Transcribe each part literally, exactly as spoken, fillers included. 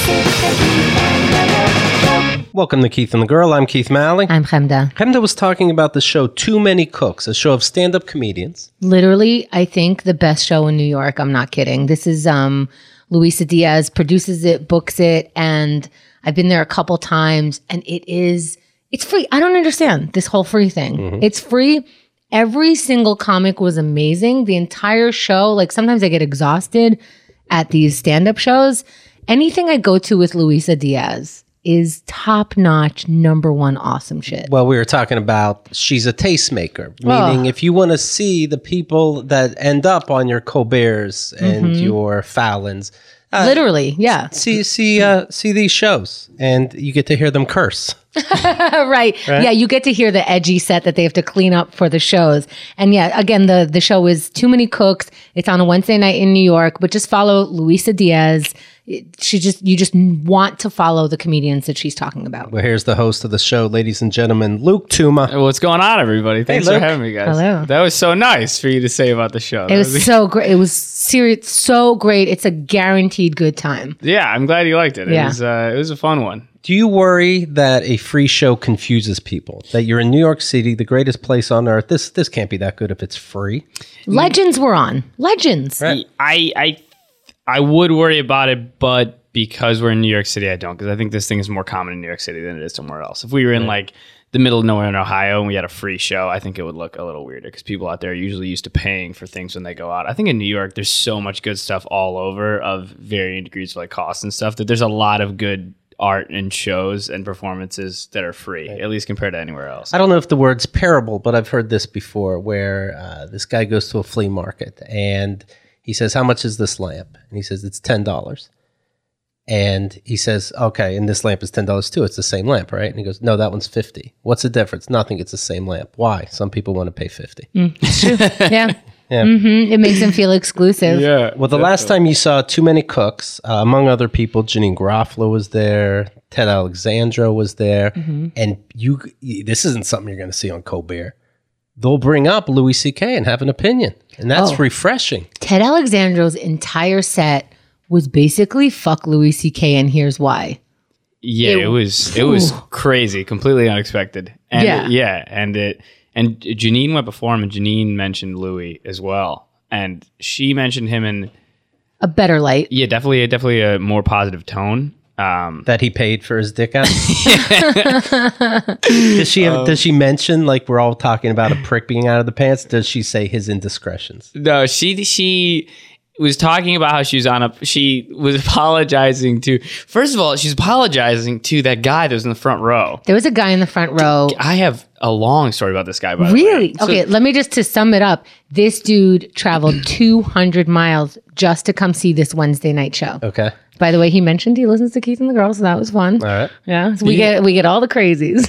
Welcome to Keith and the Girl. I'm Keith Malley. I'm Chemda. Chemda was talking about the show Too Many Cooks, a show of stand-up comedians. Literally, I think the best show in New York. I'm not kidding. This is um, Luisa Diaz produces it, books it, and I've been there a couple times, and it is, it's free. I don't understand this whole free thing. Mm-hmm. It's free. Every single comic was amazing. The entire show, like sometimes I get exhausted at these stand-up shows. Anything I go to with Luisa Diaz is top-notch, number one awesome shit. Well, we were talking about she's a tastemaker, meaning Oh. if you want to see the people that end up on your Colberts and Mm-hmm. your Fallons, uh, Literally, yeah. see see uh, see these shows, and you get to hear them curse. right. Right? Yeah, you get to hear the edgy set that they have to clean up for the shows. And yeah, again, the, the show is Too Many Cooks. It's on a Wednesday night in New York, but just follow Luisa Diaz. It- She just, you just want to follow the comedians that she's talking about. Well, here's the host of the show, ladies and gentlemen, Luke Tuma. Hey, what's going on, everybody? Thanks Luke. for having me, guys. Hello. That was so nice for you to say about the show. It That was so great. It was serious, so great. It's a guaranteed good time. yeah, I'm glad you liked it. It Yeah. was uh, it was a fun one. Do you worry that a free show confuses people? That you're in New York City, the greatest place on earth. This this can't be that good if it's free. Legends were on. Legends. Right. I I I would worry about it, but because we're in New York City, I don't, because I think this thing is more common in New York City than it is somewhere else. If we were in like the middle of nowhere in Ohio and we had a free show, I think it would look a little weirder because people out there are usually used to paying for things when they go out. I think in New York, there's so much good stuff all over of varying degrees of like cost and stuff that there's a lot of good art and shows and performances that are free, at least compared to anywhere else. I don't know if the word's parable, but I've heard this before where uh, this guy goes to a flea market and he says, how much is this lamp? And he says, it's ten dollars. And he says, okay, and this lamp is ten dollars too. It's the same lamp, right? And he goes, no, that one's fifty dollars. What's the difference? Nothing. It's the same lamp. Why? Some people want to pay fifty dollars. Yeah. Yeah. hmm It makes them feel exclusive. Yeah. Well, the last time you saw Too Many Cooks, uh, among other people, Janine Garofalo was there, Ted Alexandro was there, and you. This isn't something you're going to see on Colbert. They'll bring up Louis C K and have an opinion, and that's Oh. refreshing. Ted Alexandro's entire set was basically fuck Louis C K, and here's why. Yeah, It- it, was it was crazy, completely unexpected. And Yeah. it, yeah, and it and Janine went before him, and Janine mentioned Louis as well, and she mentioned him in A better light. yeah, definitely definitely a more positive tone. Um, That he paid for his dick out. does she have, does she mention, like we're all talking about a prick being out of the pants? Does she say his indiscretions? no, she she was talking about how she was on a she was apologizing to first of all she's apologizing to that guy that was in the front row. There was a guy in the front row. I have a long story about this guy. By the way. Really? So- Okay, let me just to sum it up. This dude traveled two hundred miles just to come see this Wednesday night show. Okay. By the way, he mentioned he listens to Keith and the Girls, so that was fun. All right. Yeah, so we get we get all the crazies.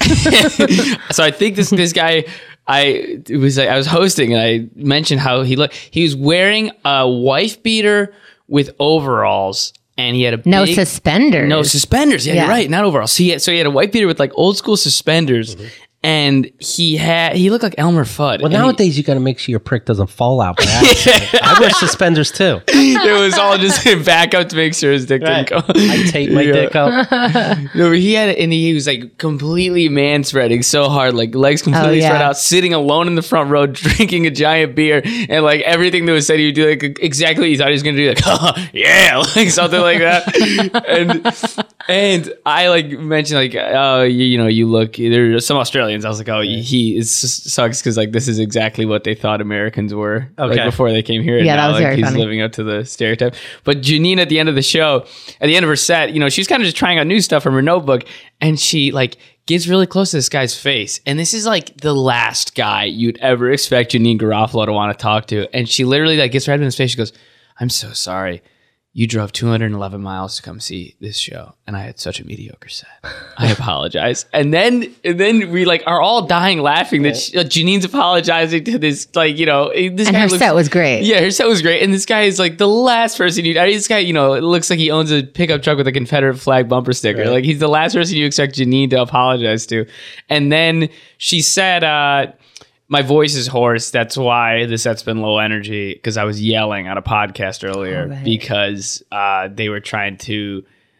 So I think this this guy, I it was like I was hosting and I mentioned how he looked. He was wearing a wife beater with overalls, and he had a No big, suspenders. no suspenders. Yeah, Yeah. you're right, not overalls. So he had, so he had a white beater with like old school suspenders, and he had he looked like Elmer Fudd. Well, And he- nowadays you got to make sure your prick doesn't fall out by accident. I wear suspenders too. it was all just back up to make sure his dick didn't go. I tape my Yeah. dick up. No, but he had it, and he was like completely man spreading so hard, like legs completely Oh, yeah. spread out, sitting alone in the front row, drinking a giant beer, and like everything that was said, he would do like exactly what he thought he was gonna do, like oh, yeah, like something like that. and and I like mentioned like oh, you, you know, you look. There are some Australians. I was like, oh, he it sucks because like this is exactly what they thought Americans were Okay. like before they came here. And Yeah, that now, was like, very he's funny. living up to the stereotype. But Janine at the end of the show, at the end of her set, you know, she's kind of just trying out new stuff from her notebook, and she like gets really close to this guy's face. And this is like the last guy you'd ever expect Janine Garofalo to want to talk to. And she literally like gets right in his face. She goes, I'm so sorry. You drove two hundred eleven miles to come see this show, and I had such a mediocre set. I apologize. And then, and then we like are all dying laughing that she, uh, Janine's apologizing to this, like, you know, this And guy her looks, set was great. Yeah, her set was great, and this guy is like the last person you. I mean, this guy, you know, it looks like he owns a pickup truck with a Confederate flag bumper sticker. Right. Like he's the last person you expect Janine to apologize to. And then she said, uh, my voice is hoarse. That's why the set's been low energy, because I was yelling on a podcast earlier Oh, right. because uh, they were trying to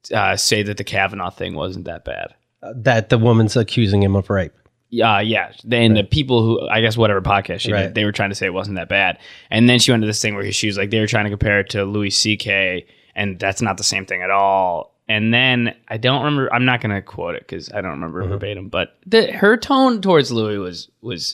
uh, say that the Kavanaugh thing wasn't that bad. Uh, that the woman's accusing him of rape. Uh, yeah. And right. the people who, I guess, whatever podcast she right. did, they were trying to say it wasn't that bad. And then she went to this thing where she was like, they were trying to compare it to Louis C K, and that's not the same thing at all. And then I don't remember, I'm not going to quote it because I don't remember mm-hmm. verbatim, but the, her tone towards Louis was was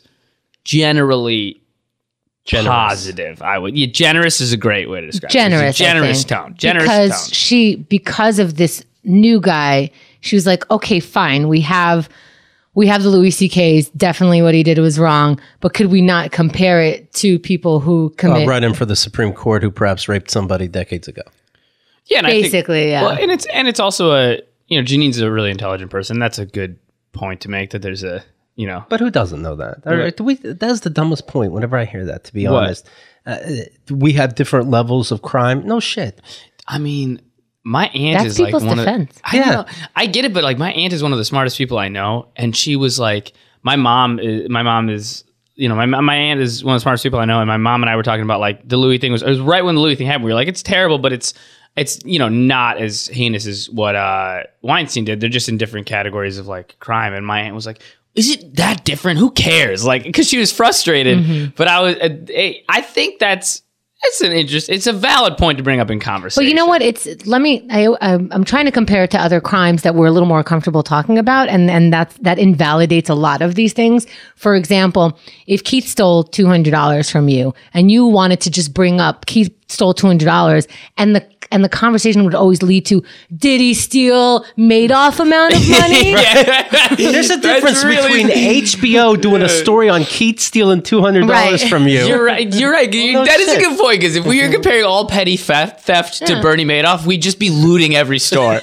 generally generous. Positive. I would, yeah, generous is a great way to describe generous, it. Generous tone. Generous because tone. she, because of this new guy, she was like, okay, fine, we have... We have the Louis C K's. Definitely what he did was wrong. But could we not compare it to people who commit... Uh, running for the Supreme Court who perhaps raped somebody decades ago. Yeah, and basically, I think, yeah. Well, and it's and it's also a... You know, Janine's a really intelligent person. That's a good point to make, that there's a... You know... But who doesn't know that? Right. Do we, that's the dumbest point whenever I hear that, to be What? honest. Uh, we have different levels of crime. No shit. I mean... My aunt That's is like people's one defense. of I yeah. know, I get it, but like my aunt is one of the smartest people I know, and she was like, my mom is my mom is you know my my aunt is one of the smartest people I know, and my mom and I were talking about like the Louis thing was it was right when the Louis thing happened. We were like, it's terrible, but it's it's you know not as heinous as what uh, Weinstein did. They're just in different categories of like crime. And my aunt was like, is it that different? Who cares? Like, because she was frustrated. Mm-hmm. But I was uh, I think that's. It's an interest. It's a valid point to bring up in conversation. But you know what? It's let me. I, I'm I'm trying to compare it to other crimes that we're a little more comfortable talking about, and and that's that invalidates a lot of these things. For example, if Keith stole two hundred dollars from you, and you wanted to just bring up Keith stole two hundred dollars, and the and the conversation would always lead to, did he steal Madoff amount of money? There's a difference really between H B O doing a story on Keith stealing two hundred dollars right. from you. You're right. You're right. You, no that shit. is a good point, because if we were comparing all petty theft, theft yeah. to Bernie Madoff, we'd just be looting every store.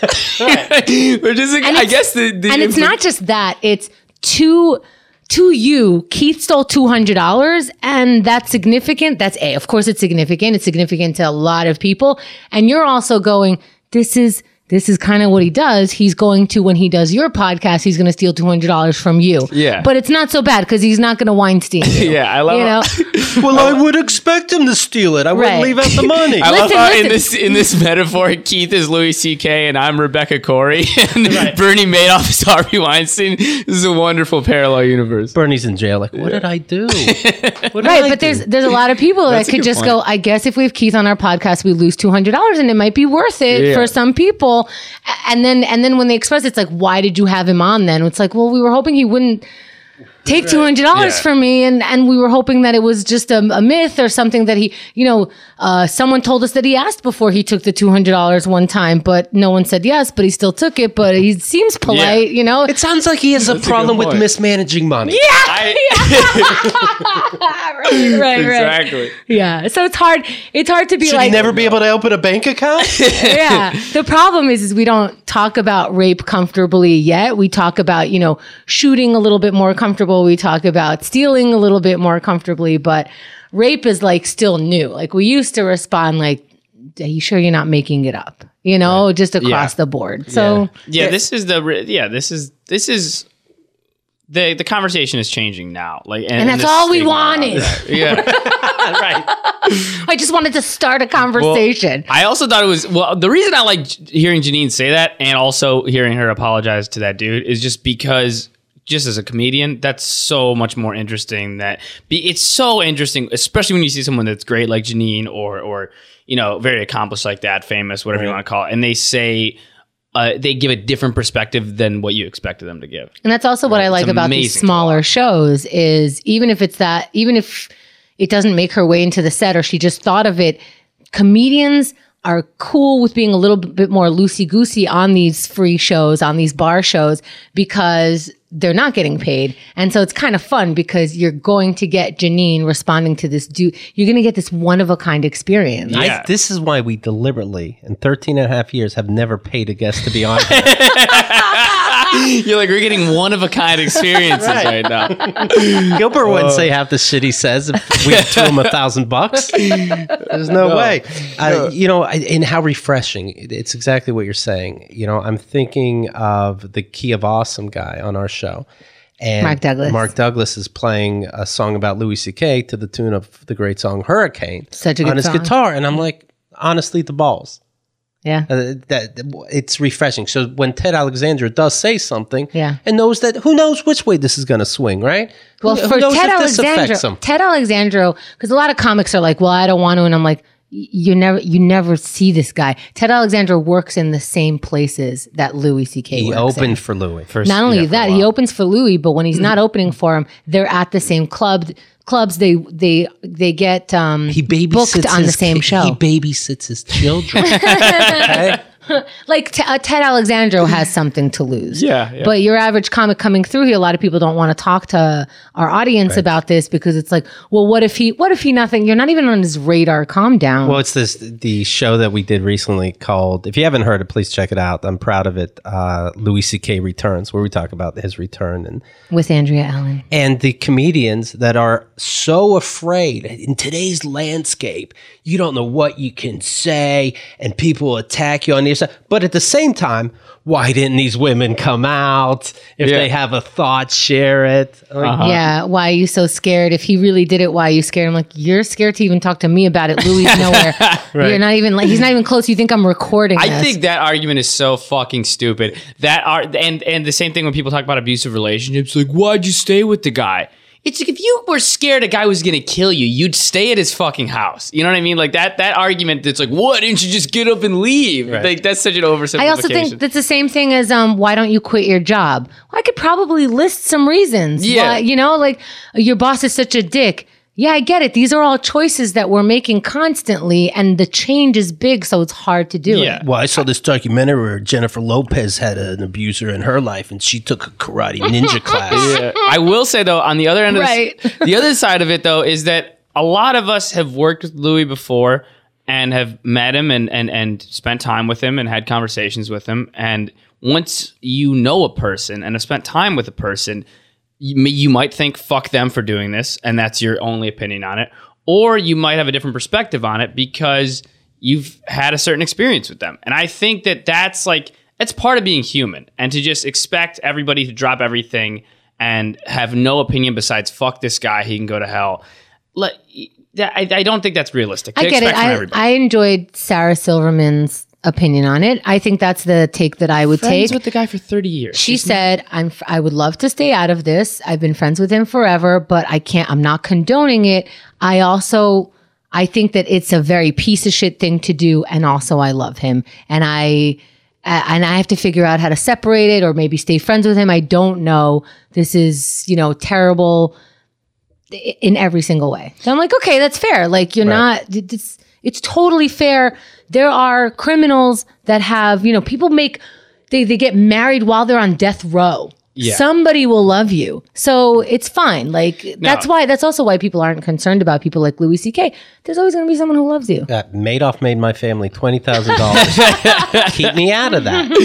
We're just, like, I guess the, the and it's not just that. It's to to you, Keith stole two hundred dollars, and that's significant. That's A. Of course, it's significant. It's significant to a lot of people. And you're also going, this is this is kind of what he does. He's going to, when he does your podcast, he's going to steal two hundred dollars from you. Yeah. But it's not so bad because he's not going to Weinstein you. Yeah, I love you know? it. Well, I would expect him to steal it. I wouldn't Right. leave out the money. I love Listen, how listen. in this in this metaphor, Keith is Louis C K and I'm Rebecca Corey, and Right. Bernie Madoff is Harvey Weinstein. This is a wonderful parallel universe. Bernie's in jail. Like, what did I do? What did Right, I but do? there's there's a lot of people that That's a could good just point. go, I guess if we have Keith on our podcast, we lose two hundred dollars, and it might be worth it Yeah. for some people. And then and then when they express it, it's like, why did you have him on then? It's like, well, we were hoping he wouldn't take two hundred dollars Yeah. from me, and, and we were hoping that it was just a, a myth or something that he, you know, uh, someone told us that he asked before he took the two hundred dollars one time, but no one said yes, but he still took it, but he seems polite, Yeah. you know? It sounds like he has a That's a problem good with point. mismanaging money. I, right, right, right. exactly. Yeah, so it's hard. It's hard to be Should like he never be able to open a bank account? yeah. The problem is, is we don't talk about rape comfortably yet. We talk about, you know, shooting a little bit more comfortable. We talk about stealing a little bit more comfortably, but rape is like still new. Like we used to respond like, are you sure you're not making it up? You know, just across Yeah. the board. So Yeah, this is the re- yeah. This is this is the the conversation is changing now. Like, and, And that's the all we stigma wanted. around that. Yeah. Right. I just wanted to start a conversation. I also thought it was well. The reason I like hearing Janine say that, and also hearing her apologize to that dude, is just because, just as a comedian, that's so much more interesting. That be, it's so interesting, especially when you see someone that's great like Janine, or or you know, very accomplished like that, famous, whatever you Right. want to call it, and they say. Uh, they give a different perspective than what you expected them to give. And that's also what I like It's about these amazing to smaller shows is even if it's that, even if it doesn't make her way into the set or she just thought of it, comedians are cool with being a little bit more loosey-goosey on these free shows, on these bar shows, because they're not getting paid. And so it's kind of fun because you're going to get Janine responding to this dude. You're going to get this one-of-a-kind experience. Yeah. I, this is why we deliberately, in thirteen and a half years, have never paid a guest to be on. You're like, we're getting one of a kind experiences right, now. Gilbert wouldn't say half the shit he says if we threw him a thousand bucks. There's no, No. way. Uh, you know, I, and how refreshing. It- It's exactly what you're saying. You know, I'm thinking of the Key of Awesome guy on our show. And Mark Douglas. Mark Douglas is playing a song about Louis C K to the tune of the great song Hurricane Such a good on his song. guitar. And I'm like, honestly, the balls. Yeah. Uh, that it's refreshing. So when Ted Alexandra does say something, Yeah. and knows that who knows which way this is going to swing, right? Well, who, for who knows Ted if this affects Alexandro, him? Ted Alexandro, because a lot of comics are like, "Well, I don't want to," and I'm like, "You never, you never see this guy." Ted Alexandro works in the same places that Louis C K He works opened in. for Louis. First- Not only yeah, for a that, while. he opens for Louis, but when he's not opening for him, they're at the same club. Clubs they they they get um, He babysits booked on the his same ki- show. He babysits his children. Okay? Like T- uh, Ted Alexandro has something to lose. Yeah, yeah. But your average comic coming through here, a lot of people don't want to talk to our audience about this because it's like, well, what if he? What if he nothing? You're not even on his radar. Calm down. Well, it's this the show that we did recently called. If you haven't heard it, please check it out. I'm proud of it. Uh, Louis C K Returns, where we talk about his return and With Andrea Allen. and the comedians that are so afraid in today's landscape. You don't know what you can say, and people attack you on the other side. But at the same time, why didn't these women come out? If Yeah. they have a thought, share it. Like, Uh-huh. Yeah. Why are you so scared? If he really did it, why are you scared? I'm like, you're scared to even talk to me about it. Louis is nowhere. You're not even like, he's not even close. You think I'm recording I this. think that argument is so fucking stupid. That are and and the same thing when people talk about abusive relationships, like why'd you stay with the guy? It's like if you were scared a guy was gonna kill you, you'd stay at his fucking house. You know what I mean? Like that that argument that's like, what didn't you just get up and leave? Right. Like that's such an oversimplification. I also think that's the same thing as um, why don't you quit your job? Well, I could probably list some reasons. Yeah. Why, you know, like your boss is such a dick. Yeah, I get it. These are all choices that we're making constantly, and the change is big, so it's hard to do Yeah. it. Well, I saw this documentary where Jennifer Lopez had an abuser in her life, and she took a karate ninja class. Yeah. I will say though, on the other end of Right. this, the other side of it though is that a lot of us have worked with Louis before and have met him and and and spent time with him and had conversations with him. And once you know a person and have spent time with a person, you, you might think fuck them for doing this, and that's your only opinion on it. Or you might have a different perspective on it because you've had a certain experience with them. And I think that that's like that's part of being human, and to just expect everybody to drop everything and have no opinion besides fuck this guy, he can go to hell. Like, that- I, I don't think that's realistic. To I get it. expect from I, everybody. I enjoyed Sarah Silverman's opinion on it. I think that's the take that I would Friends take. with the guy for thirty years. She said, "I'm. f- I would love to stay out of this. I've been friends with him forever, but I can't. I'm not condoning it. I also, I think that it's a very piece of shit thing to do, and also I love him, and I, uh, and I have to figure out how to separate it, or maybe stay friends with him. I don't know. This is, you know, terrible i- in every single way. So I'm like, okay, that's fair. Like you're Right. not. It's it's totally fair. There are criminals that have, you know, people make they they get married while they're on death row. Yeah. Somebody will love you. So it's fine. Like that's why that's also why people aren't concerned about people like Louis C K. There's always going to be someone who loves you. Uh, Madoff made my family twenty thousand dollars. Keep me out of that.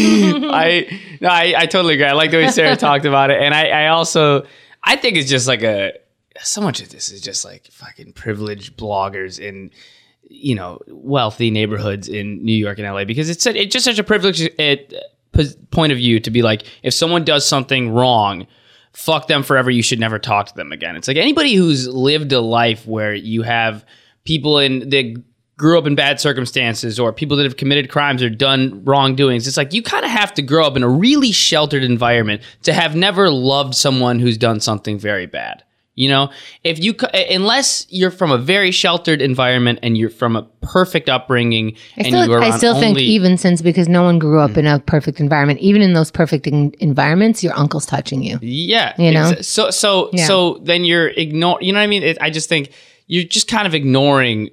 I no, I, I totally agree. I like the way Sarah talked about it, and I, I also I think it's just like a so much of this is just like fucking privileged bloggers in you know wealthy neighborhoods in New York and L A because it's a, it's just such a privileged it, pos- point of view to be like if someone does something wrong, fuck them forever. You should never talk to them again. It's like anybody who's lived a life where you have people in that grew up in bad circumstances or people that have committed crimes or done wrongdoings. It's like you kind of have to grow up in a really sheltered environment to have never loved someone who's done something very bad. You know, if you, unless you're from a very sheltered environment and you're from a perfect upbringing, I and still, you are I on still think only- even since because no one grew up in a perfect environment, even in those perfect en- environments, your uncle's touching you. yeah, You know? exa- so so Yeah. so then you're ignore. You know what I mean? It, I just think you're just kind of ignoring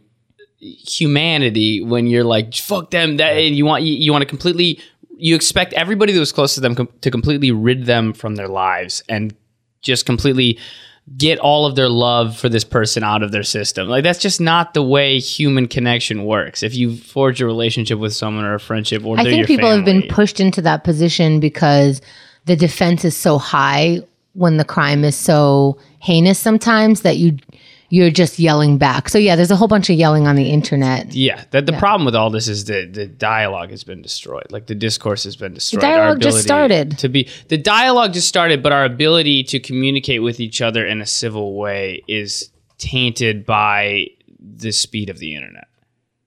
humanity when you're like fuck them. That and you want you, you want to completely. You expect everybody that was close to them com- to completely rid them from their lives and just completely get all of their love for this person out of their system. Like that's just not the way human connection works. If you forge a relationship with someone or a friendship, or I they're think your people have been family. pushed into that position because the defense is so high when the crime is so heinous sometimes that you you're just yelling back. So yeah, there's a whole bunch of yelling on the internet. Yeah, that the Yeah. problem with all this is that the dialogue has been destroyed. Like the discourse has been destroyed. Our dialogue just ability started. To be the dialogue just started, but our ability to communicate with each other in a civil way is tainted by the speed of the internet.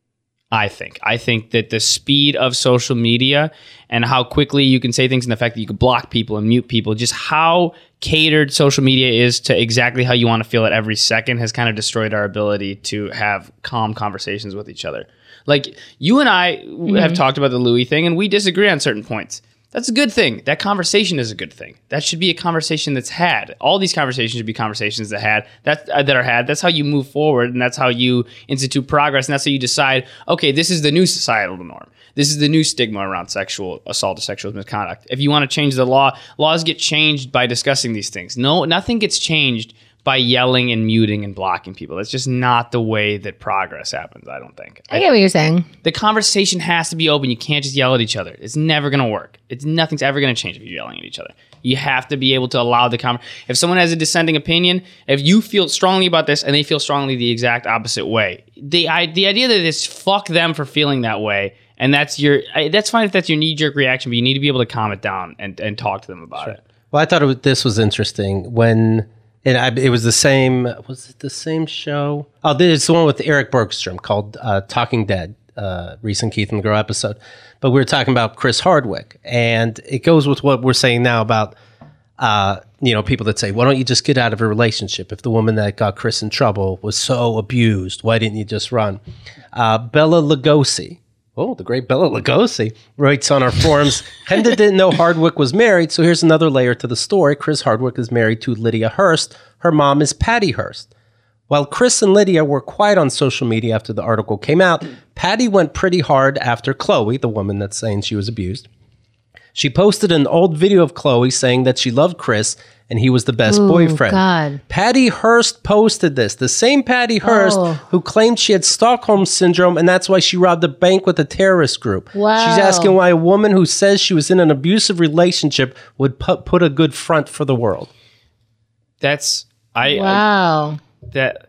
I think. I think that the speed of social media and how quickly you can say things, and the fact that you can block people and mute people, just how catered social media is to exactly how you want to feel at every second has kind of destroyed our ability to have calm conversations with each other. Like, you and I mm-hmm. have talked about the Louis thing, and we disagree on certain points. That's a good thing. That conversation is a good thing. That should be a conversation that's had. All these conversations should be conversations that had that uh, that are had. That's how you move forward, and that's how you institute progress, and that's how you decide, okay, this is the new societal norm. This is the new stigma around sexual assault or sexual misconduct. If you want to change the law, laws get changed by discussing these things. No, nothing gets changed by yelling and muting and blocking people. That's just not the way that progress happens, I don't think. I get what you're saying. The conversation has to be open. You can't just yell at each other. It's never going to work. It's nothing's ever going to change if you're yelling at each other. You have to be able to allow the conversation. If someone has a dissenting opinion, if you feel strongly about this and they feel strongly the exact opposite way, the I, the idea that it's fuck them for feeling that way, and that's your I, that's fine if that's your knee-jerk reaction, but you need to be able to calm it down and, and talk to them about sure. it. Well, I thought it was, this was interesting when... And I, it was the same, was it the same show? Oh, it's the one with Eric Bergstrom called uh, Talking Dead, uh, recent Keith and the Girl episode. But we were talking about Chris Hardwick. And it goes with what we're saying now about, uh, you know, people that say, why don't you just get out of a relationship? If the woman that got Chris in trouble was so abused, why didn't you just run? Uh, Bella Lugosi. Oh, the great Bella Lugosi writes on our forums, Henda didn't know Hardwick was married, so here's another layer to the story. Chris Hardwick is married to Lydia Hearst. Her mom is Patty Hearst. While Chris and Lydia were quiet on social media after the article came out, Patty went pretty hard after Chloe, the woman that's saying she was abused. She posted an old video of Chloe saying that she loved Chris and he was the best Ooh, boyfriend. God. Patty Hearst posted this. The same Patty Hearst Oh. who claimed she had Stockholm Syndrome and that's why she robbed a bank with a terrorist group. Wow. She's asking why a woman who says she was in an abusive relationship would put, put a good front for the world. That's... I, Wow. I that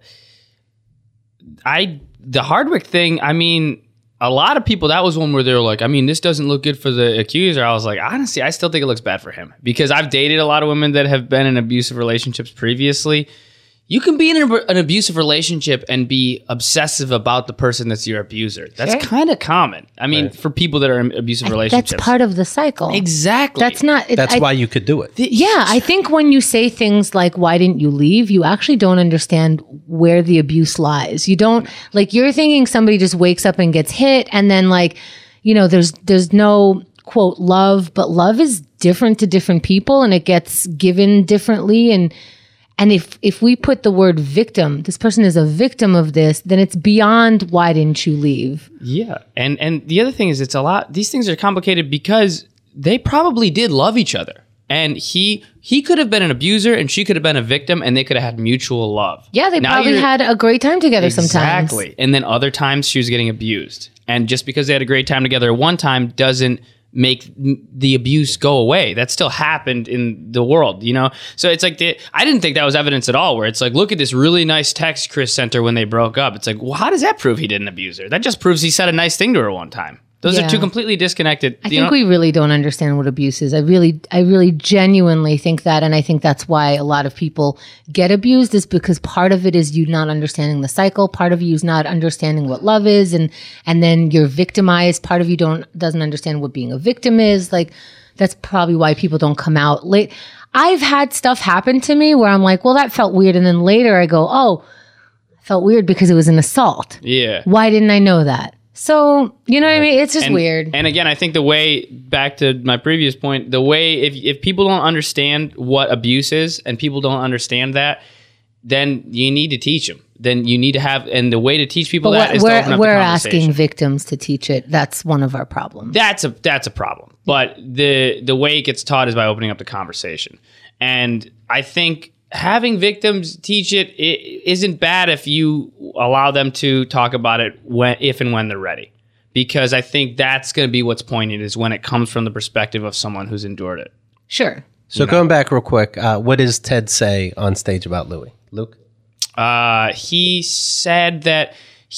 I the Hardwick thing, I mean, a lot of people, that was one where they were like, I mean, this doesn't look good for the accuser. I was like, honestly, I still think it looks bad for him because I've dated a lot of women that have been in abusive relationships previously. You can be in an, an abusive relationship and be obsessive about the person that's your abuser. That's Sure. kind of common. I mean, Right. for people that are in abusive relationships. That's part of the cycle. Exactly. That's not... It, That's I, why you could do it. Yeah, I think when you say things like, why didn't you leave? You actually don't understand where the abuse lies. You don't, like, you're thinking somebody just wakes up and gets hit and then, like, you know, there's there's no, quote, love, but love is different to different people and it gets given differently. And and if if we put the word victim, this person is a victim of this, then it's beyond why didn't you leave? Yeah. And and the other thing is it's a lot, these things are complicated because they probably did love each other. And he he could have been an abuser and she could have been a victim and they could have had mutual love. Yeah, they Now probably you're- had a great time together sometimes. Exactly. And then other times she was getting abused. And just because they had a great time together one time doesn't make the abuse go away. That still happened in the world, you know? So it's like, the, I didn't think that was evidence at all, where it's like, look at this really nice text Chris sent her when they broke up. It's like, well, how does that prove he didn't abuse her? That just proves he said a nice thing to her one time. Those Yeah. are two completely disconnected. I you think know? we really don't understand what abuse is. I really, I really genuinely think that. And I think that's why a lot of people get abused is because part of it is you not understanding the cycle. Part of you is not understanding what love is. And, and then you're victimized. Part of you don't, doesn't understand what being a victim is. Like, that's probably why people don't come out late. I've had stuff happen to me where I'm like, well, that felt weird. And then later I go, oh, it felt weird because it was an assault. Yeah. Why didn't I know that? So, you know what I mean? It's just and, weird. And again, I think the way, back to my previous point, the way, if, if people don't understand what abuse is and people don't understand that, then you need to teach them. Then you need to have, and the way to teach people But that what- is to open we're, up we're the conversation. asking victims to teach it. That's one of our problems. That's a that's a problem. But the the way it gets taught is by opening up the conversation. And I think having victims teach it, it isn't bad if you allow them to talk about it when if and when they're ready. Because I think that's going to be what's poignant is when it comes from the perspective of someone who's endured it. Sure. So going back real quick, uh, what does Ted say on stage about Louis? Luke? Uh, he said that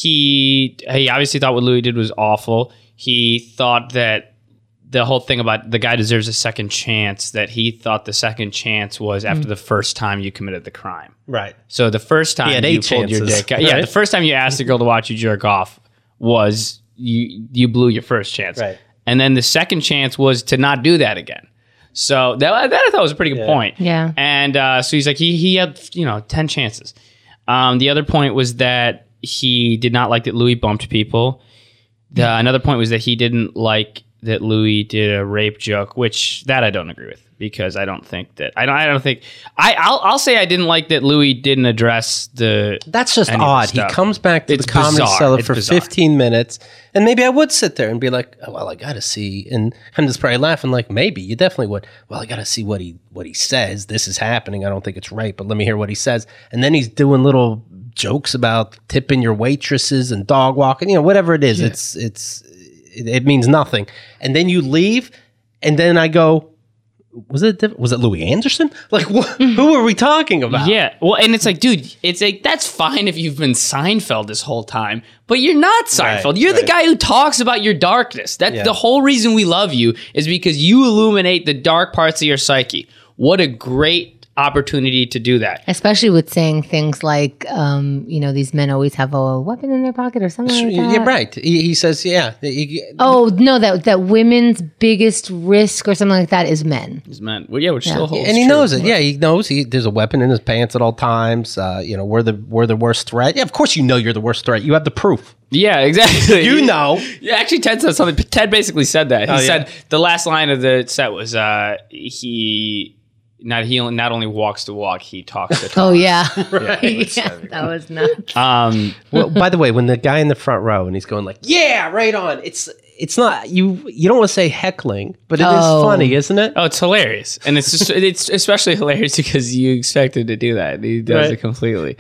he he obviously thought what Louis did was awful. He thought that the whole thing about the guy deserves a second chance, that he thought the second chance was after mm. the first time you committed the crime. Right. So the first time he had you eight pulled chances, your dick out. Yeah, right? the first time you asked a girl to watch you jerk off was you you blew your first chance. Right. And then the second chance was to not do that again. So that, that I thought was a pretty good Yeah. point. Yeah. And uh, so he's like, he he had, you know, ten chances. Um, the other point was that he did not like that Louis bumped people. The, another point was that he didn't like that Louis did a rape joke, which that I don't agree with, because I don't think that I don't I don't think I I'll, I'll say I didn't like that Louis didn't address the That's just any of the odd. He stuff. comes back to It's the comedy bizarre. cellar It's for bizarre. fifteen minutes, and maybe I would sit there and be like, oh, "Well, I got to see," and I'm just probably laughing like, "Maybe you definitely would." Well, I got to see what he what he says. This is happening. I don't think it's right, but let me hear what he says. And then he's doing little jokes about tipping your waitresses and dog walking. You know, whatever it is, it's it's it, it means nothing. And then you leave, and then I go, was it diff- was it Louis Anderson? Like, wh- who are we talking about? Yeah, well, and it's like, dude, it's like that's fine if you've been Seinfeld this whole time, but you're not Seinfeld. Right, you're the right. guy who talks about your darkness. That's Yeah. the whole reason we love you, is because you illuminate the dark parts of your psyche. What a great opportunity to do that. Especially with saying things like, um, you know, these men always have a weapon in their pocket or something like that. Yeah, right. He, he says, yeah. he- Oh no, that that women's biggest risk or something like that is men. These men, well, yeah, which still holds and he true. knows it. Yeah, he knows he there's a weapon in his pants at all times. Uh, you know, we're the we're the worst threat. Yeah, of course you know you're the worst threat. You have the proof. Yeah, exactly. You know. Yeah, actually, Ted said something. Ted basically said that. He Oh, yeah. said the last line of the set was, uh, he not he not only walks the walk, he talks the talk. Oh yeah, Yeah, it's, yeah, that was nuts. Um, Well, by the way, when the guy in the front row and he's going like, "Yeah, right on," it's it's not you. You don't want to say heckling, but it is Oh. funny, isn't it? oh, it's hilarious, and it's just it's especially hilarious because you expect him to do that. And he does Right. it completely.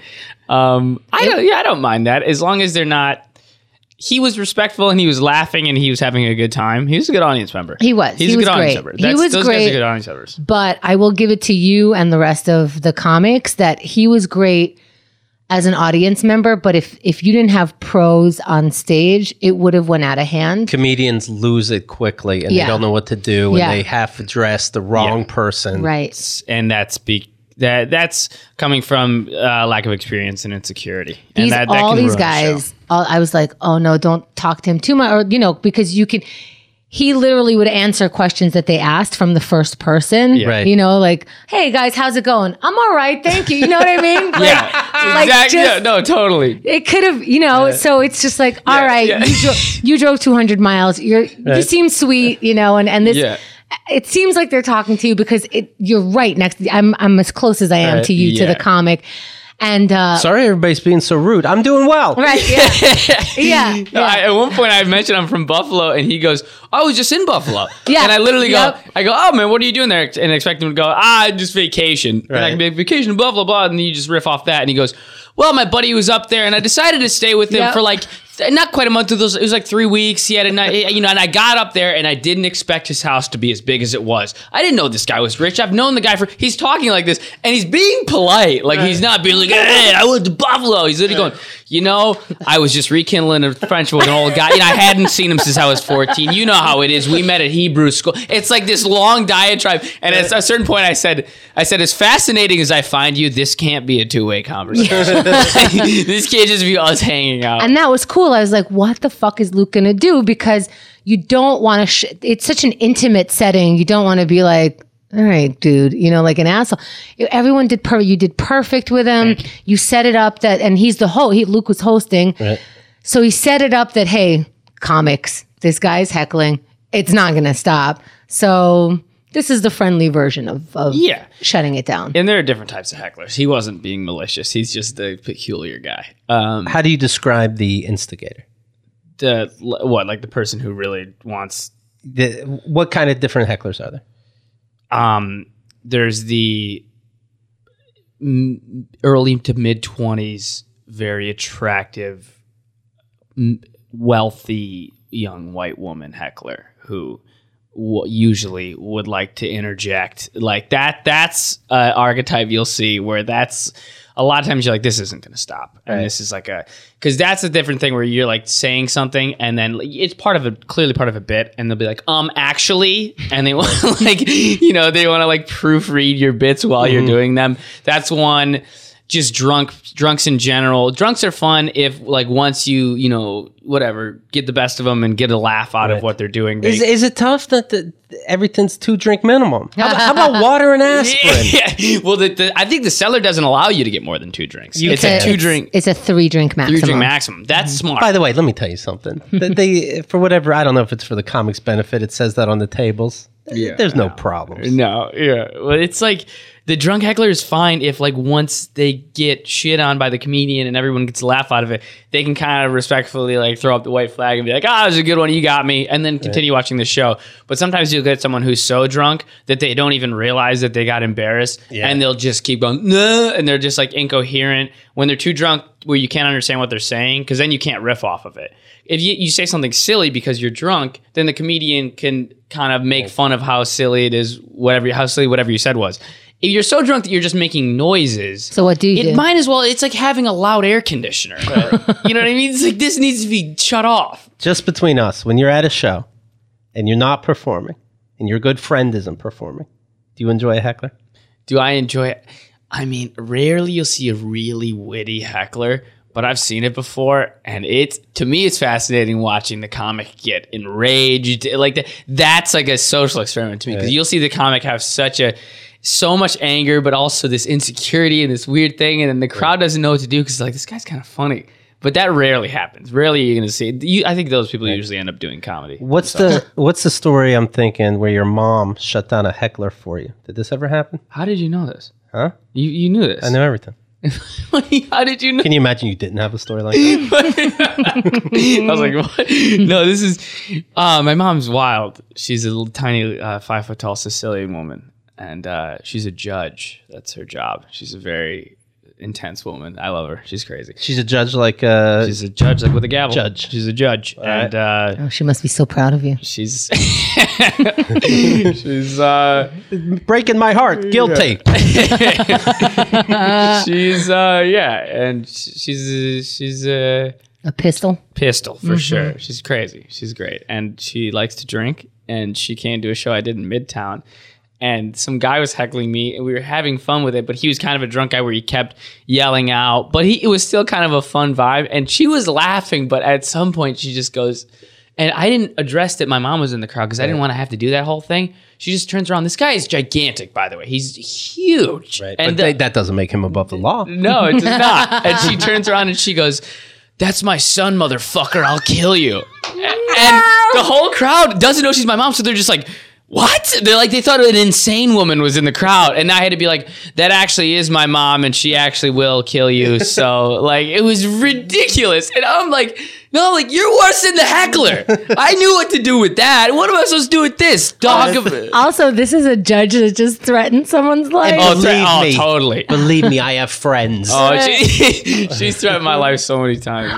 Um, I don't. Yeah, I don't mind that as long as they're not. He was respectful and he was laughing and he was having a good time. He was a good audience member. He was. He's He a was good audience great. member. He That's, was those great. guys are good audience members. But I will give it to you and the rest of the comics that he was great as an audience member. But if if you didn't have pros on stage, it would have went out of hand. Comedians lose it quickly and Yeah. they don't know what to do, and Yeah. they half address the wrong Yeah. person. Right. And that's be that that's coming from uh, lack of experience and insecurity. And These that, that all can these ruin a show. guys. All, I was like, oh no, don't talk to him too much, or you know, because you can. He literally would answer questions that they asked from the first person. Yeah. Right. You know, like, hey guys, how's it going? I'm all right, thank you. You know what I mean? Like, Yeah, like exactly. just- Yeah, no, totally. It could have, you know, so it's just like, all right, yeah. you, dro- you drove two hundred miles. You're, you seem sweet, you know, and, and this, Yeah. it seems like they're talking to you because it, you're right next to, I'm, I'm as close as I am Right, to you, to yeah. the comic. And, uh, Sorry, everybody's being so rude. I'm doing well. right. Yeah. yeah. No, yeah. I, at one point I mentioned I'm from Buffalo, and he goes, "I was just in Buffalo." Yeah. And I literally Yep. go, "I go, oh man, what are you doing there?" And I expect him to go, "Ah, just vacation." And I Right. can be like, "Vacation, blah blah blah," and then you just riff off that, and he goes, "Well, my buddy was up there, and I decided to stay with him Yep. for like." Not quite a month. It was, it was like three weeks. He had a night, you know, and I got up there and I didn't expect his house to be as big as it was. I didn't know this guy was rich. I've known the guy for, he's talking like this and he's being polite. Like he's not being like, hey, I went to Buffalo. He's literally going, you know, I was just rekindling a friendship with an old guy. You know, I hadn't seen him since I was fourteen. You know how it is. We met at Hebrew school. It's like this long diatribe. And at a certain point I said, I said, as fascinating as I find you, this can't be a two-way conversation. This can't just be us hanging out. And that was cool. I was like, what the fuck is Luke going to do? Because you don't want to, sh- it's such an intimate setting. You don't want to be like, all right, dude, you know, like an asshole. Everyone did perfect. You did perfect with him. You set it up that, and he's the host. He, Luke was hosting. Right. So he set it up that, hey, comics, this guy's heckling. It's not going to stop. So this is the friendly version of, of Yeah. shutting it down. And there are different types of hecklers. He wasn't being malicious. He's just a peculiar guy. Um, How do you describe the instigator? the what, like the person who really wants. The, what kind of different hecklers are there? Um, there's the m- early to mid twenties, very attractive, m- wealthy young white woman heckler who w- usually would like to interject like that. That's an archetype you'll see where that's. A lot of times you're like, this isn't going to stop. And Right. this is like a, because that's a different thing where you're like saying something and then it's part of a, clearly part of a bit. And they'll be like, um, actually, and they want to like, you know, they want to like proofread your bits while you're doing them. That's one. just drunk drunks in general. Drunks are fun if like once you you know whatever get the best of them and get a laugh out Right. of what they're doing. They, Is, is it tough that the, everything's two drink minimum? How about, how about water and aspirin? yeah. Well, the, the, I think the cellar doesn't allow you to get more than two drinks. You it's can. a two it's, drink It's a three drink maximum. three drink maximum. That's smart. By the way, let me tell you something. They, they for whatever, I don't know if it's for the comics' benefit, it says that on the tables. Yeah, There's no problems. No, yeah. Well, it's like the drunk heckler is fine if like once they get shit on by the comedian and everyone gets a laugh out of it, they can kind of respectfully like throw up the white flag and be like, ah, oh, it was a good one, you got me, and then continue watching the show. But sometimes you'll get someone who's so drunk that they don't even realize that they got embarrassed, Yeah. and they'll just keep going, nah, and they're just like incoherent when they're too drunk where you can't understand what they're saying, because then you can't riff off of it. If you, you say something silly because you're drunk, then the comedian can kind of make fun of how silly it is, whatever how silly whatever you said was. If you're so drunk that you're just making noises, So what do you it do? might as well. It's like having a loud air conditioner. You know what I mean? It's like this needs to be shut off. Just between us, when you're at a show and you're not performing and your good friend isn't performing, do you enjoy a heckler? Do I enjoy it? I mean, rarely you'll see a really witty heckler, but I've seen it before, and it's to me it's fascinating watching the comic get enraged. Like that, that's like a social experiment to me, because Right. you'll see the comic have such a so much anger, but also this insecurity and this weird thing, and then the crowd doesn't know what to do because like this guy's kind of funny. But that rarely happens. Rarely you're going to see it. You, I think those people usually end up doing comedy. What's the What's the story I'm thinking where your mom shut down a heckler for you? Did this ever happen? How did you know this? Huh? You you knew this? I know everything. How did you know? Can you imagine you didn't have a story like that? I was like, what? No, this is. Uh, my mom's wild. She's a little tiny, uh, five foot tall Sicilian woman, and uh, she's a judge. That's her job. She's a very intense woman. I love her. She's crazy. She's a judge like uh She's a judge, like with a gavel. Judge. She's a judge, and uh, Oh, she must be so proud of you. she's she's uh, breaking my heart. Guilty. she's uh, yeah, and sh- she's a, she's a A pistol. pistol for sure. She's crazy. She's great, and she likes to drink. And she came to a show I did in Midtown, and some guy was heckling me, and we were having fun with it. But he was kind of a drunk guy where he kept yelling out, but he it was still kind of a fun vibe. And she was laughing, but at some point she just goes, and I didn't address that my mom was in the crowd because I didn't want to have to do that whole thing. She just turns around. This guy is gigantic, by the way. He's huge, Right. and But the- they, that doesn't make him above the law. no, it does not. And she turns around and she goes, "That's my son, motherfucker. I'll kill you." And the whole crowd doesn't know she's my mom, so they're just like, what? They're like, they thought an insane woman was in the crowd. And I had to be like, that actually is my mom, and she actually will kill you. So, like, it was ridiculous. And I'm like, no, like, you're worse than the heckler. I knew what to do with that. What am I supposed to do with this? Dog of it. Also, this is a judge that just threatened someone's life. Oh, Believe thre- oh, me. totally. Believe me, I have friends. Oh, she, she's threatened my life so many times.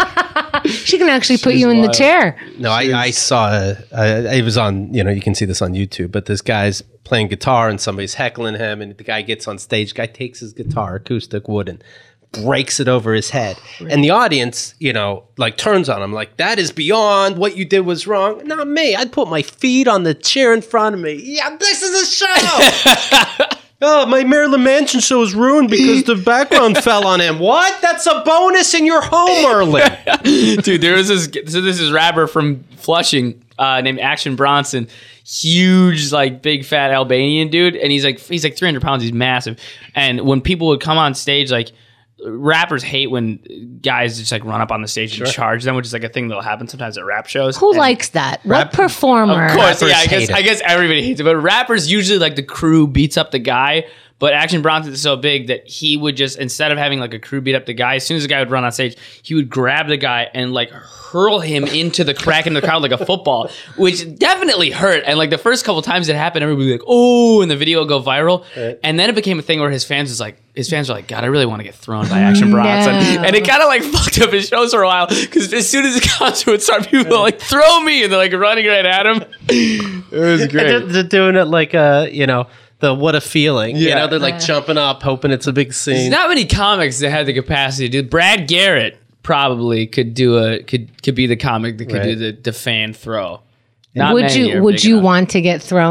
She can actually put She's you in the wild. chair. No, I, I saw, uh, uh, it was on, you know, you can see this on YouTube, but this guy's playing guitar and somebody's heckling him, and the guy gets on stage, guy takes his guitar, acoustic, wooden, breaks it over his head. And the audience, you know, like turns on him, like, that is beyond, what you did was wrong. Not me. I'd put my feet on the chair in front of me. Yeah, this is a show. Oh, my Marilyn Manson show was ruined because the background fell on him. What? That's a bonus in your home early. Dude, there was this. So this is rapper from Flushing uh, named Action Bronson, huge, like big fat Albanian dude, and he's like he's like three hundred pounds. He's massive, and when people would come on stage, like rappers hate when guys just like run up on the stage and charge them, which is like a thing that'll happen sometimes at rap shows. Who And- likes that? Rap- What performer? Of course, Rappers yeah. I guess hate it. I guess everybody hates it, but rappers usually like the crew beats up the guy. But Action Bronson is so big that he would just, instead of having like a crew beat up the guy, as soon as the guy would run on stage, he would grab the guy and like hurl him into the crack in the crowd like a football, which definitely hurt. And like the first couple times it happened, everybody would be like, oh, and the video would go viral. Right. And then it became a thing where his fans was like, his fans were like, God, I really want to get thrown by Action Bronson. No. And it kind of like fucked up his shows for a while, because as soon as the concert would start, people were like, throw me, and they're like running right at him. It was they're, great. they're doing it like uh you know the what a feeling. You Yeah. know, they're like jumping up, hoping it's a big There's scene. not many comics that had the capacity to do. Brad Garrett probably could do a could could be the comic that could Right. do the, the fan throw. Not would many you are would big you enough. want to get thrown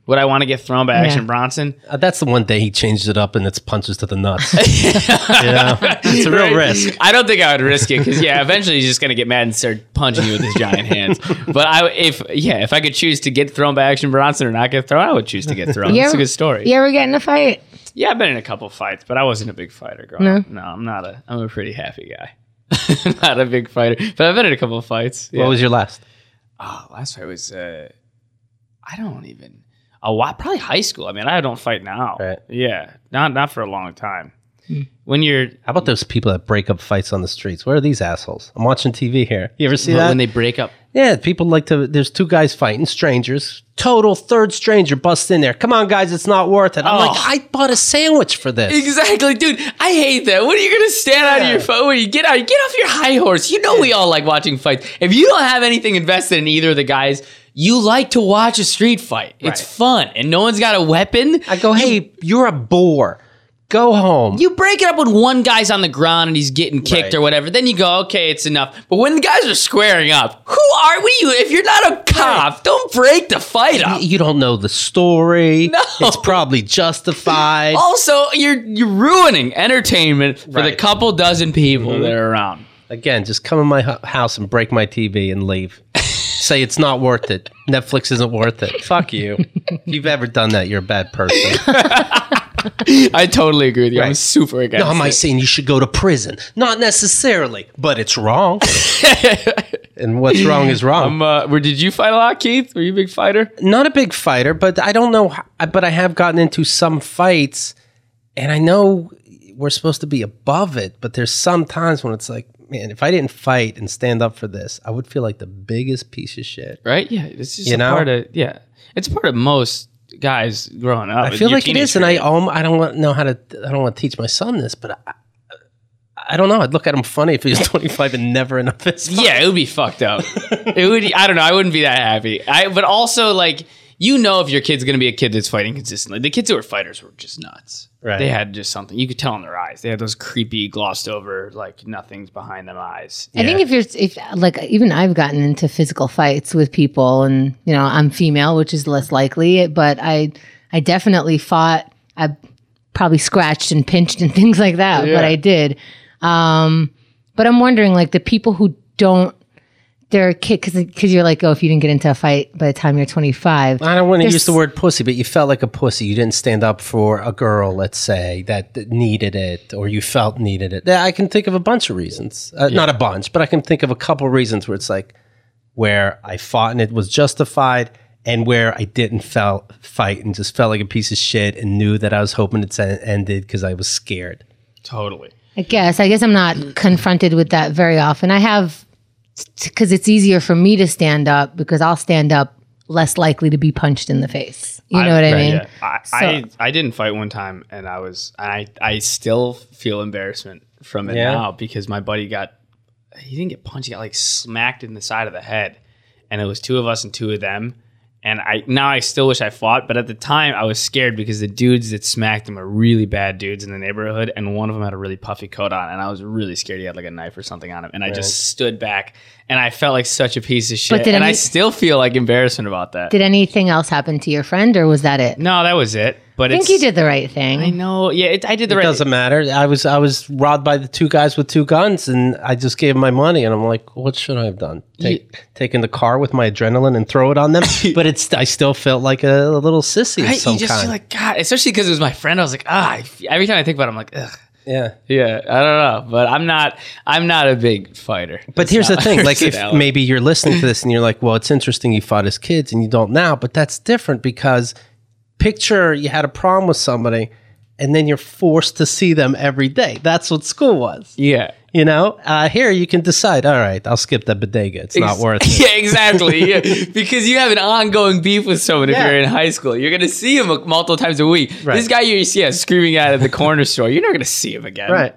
Would I want to get thrown by Yeah. Action Bronson? Uh, that's the one day he changed it up and it's punches to the nuts. Yeah, it's a real Right? risk. I don't think I would risk it because yeah, eventually he's just gonna get mad and start punching you with his giant hands. But I, if yeah, if I could choose to get thrown by Action Bronson or not get thrown, I would choose to get thrown. You It's a ever- good story. You ever get in a fight? Yeah, I've been in a couple fights, but I wasn't a big fighter growing No? up. No, I'm not a. I'm a pretty happy guy. Not a big fighter, but I've been in a couple of fights. Yeah. What was your last? Oh, last fight was. Uh, I don't even. A lot, probably high school. I mean, I don't fight now. Right. Yeah, not not for a long time. When you're How about those people that break up fights on the streets? Where are these assholes? I'm watching T V here. You ever see that? when they break up. Yeah, people like to. There's two guys fighting, strangers. Total third stranger busts in there. Come on, guys, it's not worth it. I'm Oh. like, I bought a sandwich for this. Exactly, dude. I hate that. What are you gonna stand out of Yeah. your phone? When you get out, you get off your high horse. You know we all like watching fights. If you don't have anything invested in either of the guys, you like to watch a street fight. It's Right. fun, and no one's got a weapon. I go, hey, you're a bore. Go home. You break it up when one guy's on the ground and he's getting kicked Right. or whatever. Then you go, okay, it's enough. But when the guys are squaring up, who are we? You? If you're not a cop, don't break the fight up. You don't know the story. No. It's probably justified. Also, you're you're ruining entertainment for the Right. couple dozen people that are around. Again, just come in my hu- house and break my T V and leave. Say it's not worth it. Netflix isn't worth it. Fuck you. If you've ever done that, you're a bad person. I totally agree with you. I'm Right. super against No, am I it. saying you should go to prison? Not necessarily, but it's wrong. And what's wrong is wrong. Um, uh, where did you fight a lot, Keith? Were you a big fighter? Not a big fighter, but I don't know. How, but I have gotten into some fights, and I know we're supposed to be above it. But there's some times when it's like, man, if I didn't fight and stand up for this, I would feel like the biggest piece of shit. Right? Yeah, it's just You a know? part of yeah. It's a part of most guys growing up. I feel Your like it teenage is, and I career. um, I don't want, know how to. I don't want to teach my son this, but I, I don't know. I'd look at him funny if he was twenty-five and never in a fist fight. Yeah, it would be fucked up. It would. I don't know. I wouldn't be that happy. I. But also, like, you know, if your kid's gonna be a kid that's fighting consistently, the kids who were fighters were just nuts. Right. They had just something you could tell in their eyes. They had those creepy, glossed over, like nothing's behind them eyes. I think if you're, if like, even I've gotten into physical fights with people, and you know, I'm female, which is less likely, but I, I definitely fought. I probably scratched and pinched and things like that, Yeah. but I did. Um, but I'm wondering, like, the people who don't, they're kid, because because you're like, oh, if you didn't get into a fight by the time you're twenty-five, I don't want to There's- use the word pussy, but you felt like a pussy. You didn't stand up for a girl, let's say, that, that needed it, or you felt needed it. Yeah, I can think of a bunch of reasons. Uh, Not a bunch, but I can think of a couple reasons where it's like where I fought and it was justified, and where I didn't felt fight and just felt like a piece of shit and knew that I was hoping it ended because I was scared. Totally. I guess. I guess I'm not confronted with that very often. I have, because it's easier for me to stand up because I'll stand up less likely to be punched in the face. You know what I right, mean? yeah. I, So- I I didn't fight one time, and I was I I still feel embarrassment from it Yeah? now because my buddy got he didn't get punched, he got like smacked in the side of the head, and it was two of us and two of them. And I now I still wish I fought, but at the time I was scared because the dudes that smacked him are really bad dudes in the neighborhood, and one of them had a really puffy coat on, and I was really scared he had like a knife or something on him, and I just stood back, and I felt like such a piece of shit, did and I any- still feel like embarrassment about that. Did anything else happen to your friend, or was that it? no, that was it. But I think it's, you did the right thing. I know. Yeah, it, I did the It right. doesn't matter. I was I was robbed by the two guys with two guns, and I just gave them my money, and I'm like, what should I have done? Take take in the car with my adrenaline and throw it on them? But it's I still felt like a, a little sissy of Right? some You just kind. feel like God, especially because it was my friend. I was like, ah. I f- Every time I think about it, I'm like, ugh. yeah. Yeah, I don't know, but I'm not. I'm not a big fighter. But It's here's the not thing: my like, if personality. maybe you're listening to this and you're like, "Well, it's interesting you fought as kids and you don't now," but that's different because picture you had a problem with somebody, and then you're forced to see them every day. That's what school was. yeah. You know, uh, here you can decide. All right, I'll skip the bodega. It's not Ex- worth it. Yeah, exactly. Yeah. Because you have an ongoing beef with someone if Yeah. you're in high school. You're gonna see him multiple times a week. Right. This guy you see yeah, screaming at at the corner store. You're not gonna see him again. Right.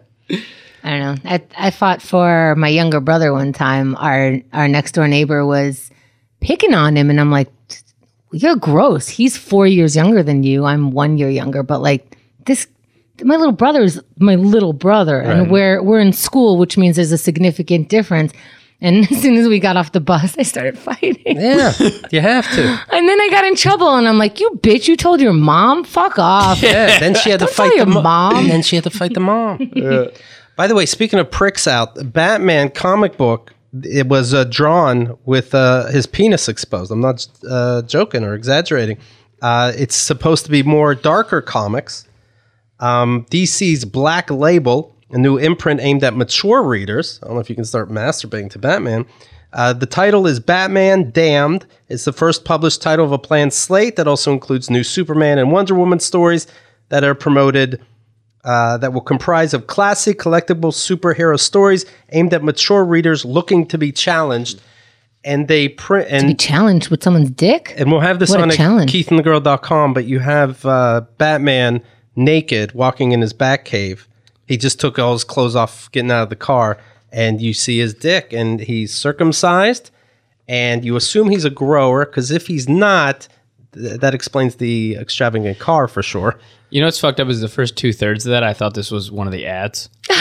I don't know. I, I fought for my younger brother one time. Our our next door neighbor was picking on him, and I'm like, "You're gross. He's four years younger than you. I'm one year younger, but like this." My little brother is my little brother, and Right. we're we're in school, which means there's a significant difference. And as soon as we got off the bus, I started fighting. Yeah, you have to. And then I got in trouble, and I'm like, "You bitch! You told your mom? Fuck off!" Yeah. Then she had to Don't fight tell the your mo- mom. And then she had to fight the mom. By the way, speaking of pricks out, the Batman comic book, it was uh, drawn with uh, his penis exposed. I'm not uh, joking or exaggerating. Uh, it's supposed to be more darker comics. Um, D C's Black Label, a new imprint aimed at mature readers. I don't know if you can start masturbating to Batman. Uh, the title is Batman Damned. It's the first published title of a planned slate that also includes new Superman and Wonder Woman stories that are promoted, uh, that will comprise of classic collectible superhero stories aimed at mature readers looking to be challenged. And they print Be and challenged with someone's dick. and we'll have this What a on at challenge. keith and the girl dot com, but you have uh, Batman naked walking in his bat cave. He just took all his clothes off getting out of the car, and you see his dick, and he's circumcised, and you assume he's a grower, because if he's not, th- that explains the extravagant car for sure. You know what's fucked up is the first two thirds of that. I thought this was one of the ads. You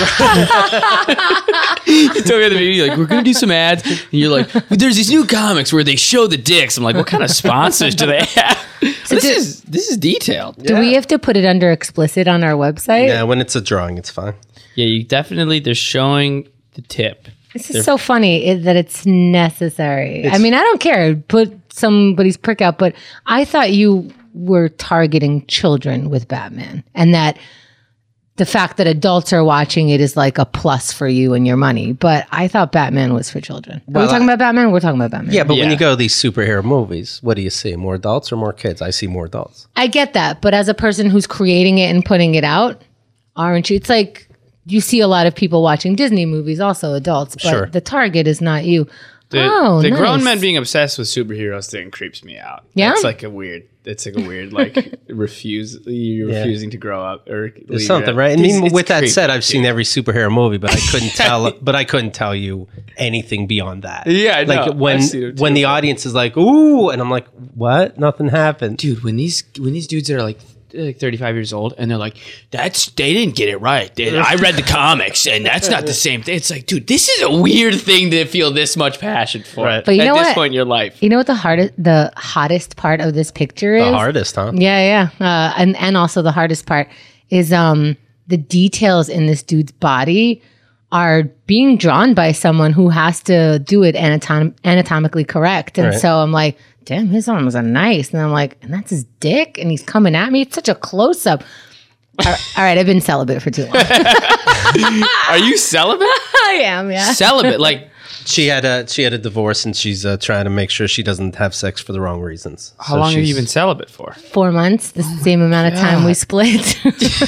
told me at the beginning, like, we're going to do some ads. And you're like, but there's these new comics where they show the dicks. I'm like, what kind of sponsors do they have? So this do- is this is detailed. Do we have to put it under explicit on our website? Yeah, when it's a drawing, it's fine. Yeah, you definitely, they're showing the tip. This is so funny it, that it's necessary. I mean, I don't care. Put somebody's prick out, but I thought you were targeting children with Batman, and that the fact that adults are watching it is like a plus for you and your money. But I thought Batman was for children. Are Well, we talking I- about Batman? We're talking about Batman. Yeah, but when Yeah. you go to these superhero movies, what do you see? More adults or more kids? I see more adults. I get that, but as a person who's creating it and putting it out, aren't you? It's like you see a lot of people watching Disney movies, also adults, but Sure. the target is not you. The, oh, the nice. grown men being obsessed with superheroes thing creeps me out. Yeah? It's like a weird, it's like a weird, like, refuse, you're Yeah. refusing to grow up or leave There's your- something, right? And It's- even it's with that creepy, said, I've seen dude. every superhero movie, but I couldn't tell. But I couldn't tell you anything beyond that. Yeah, I like know. when I've seen it when too. the audience is like, "Ooh," and I'm like, "What? Nothing happened." Dude, when these when these dudes are like like thirty-five years old and they're like, that's they didn't get it right. They- I read the comics and that's not the same thing. It's like, dude, this is a weird thing to feel this much passion for. Right. But you at know this what? point in your life. You know what the hardest, the hottest part of this picture is? The hardest, huh? Yeah, yeah. Uh, and and also the hardest part is um the details in this dude's body are being drawn by someone who has to do it anatom- anatomically correct. And Right. so I'm like, damn, his arms are nice. And I'm like, and that's his dick, and he's coming at me. It's such a close up. all, all right, I've been celibate for too long. Are you celibate? I am, yeah. Celibate, like She had a she had a divorce, and she's uh, trying to make sure she doesn't have sex for the wrong reasons. how So long have you she's- been celibate for? Four months, the same amount of time we split.